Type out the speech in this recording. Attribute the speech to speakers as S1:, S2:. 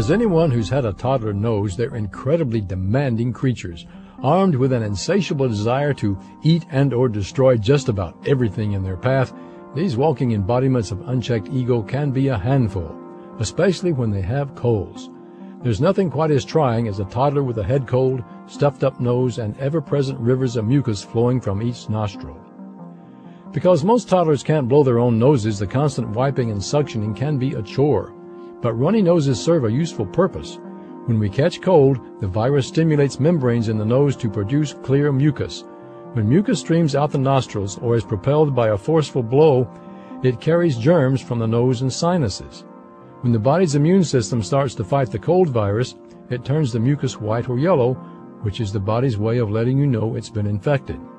S1: As anyone who's had a toddler knows, they're incredibly demanding creatures, armed with an insatiable desire to eat and or destroy just about everything in their path. These walking embodiments of unchecked ego can be a handful, especially when they have colds. There's nothing quite as trying as a toddler with a head cold, stuffed-up nose, and ever-present rivers of mucus flowing from each nostril. Because most toddlers can't blow their own noses, the constant wiping and suctioning can be a chore. But runny noses serve a useful purpose. When we catch cold, the virus stimulates membranes in the nose to produce clear mucus. When mucus streams out the nostrils or is propelled by a forceful blow, it carries germs from the nose and sinuses. When the body's immune system starts to fight the cold virus, it turns the mucus white or yellow, which is the body's way of letting you know it's been infected.